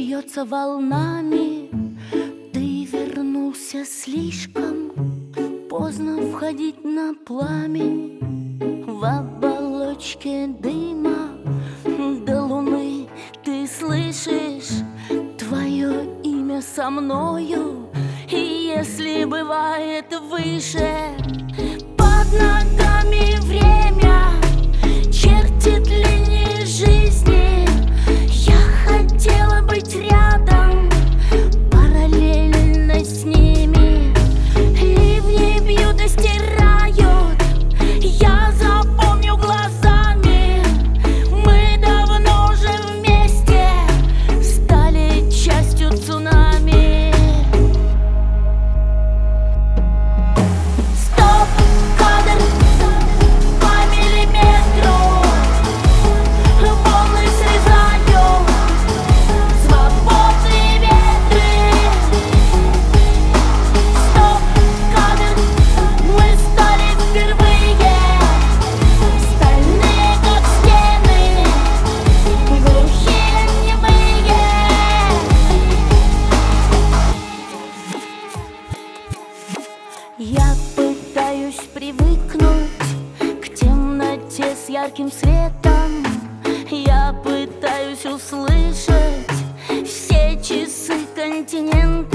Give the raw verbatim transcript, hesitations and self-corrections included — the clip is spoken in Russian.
льется волнами. Ты вернулся слишком поздно входить на пламень. В оболочке дыма до луны ты слышишь твое имя со мною. И если бывает выше под ногами время чертит линии жизни, я хотела быть рядом, параллельно с ними. Ливни бьют и стирают, я запомню глазами. Мы давно уже вместе стали частью цунами. Стоп, кадр, по миллиметру, волны срезаю, свободные ветры. Стоп, кадр, мы стали впервые стальные, как стены, глухие, немые. Я пытаюсь привыкнуть к темноте с ярким светом. Я пытаюсь услышать все часы континента.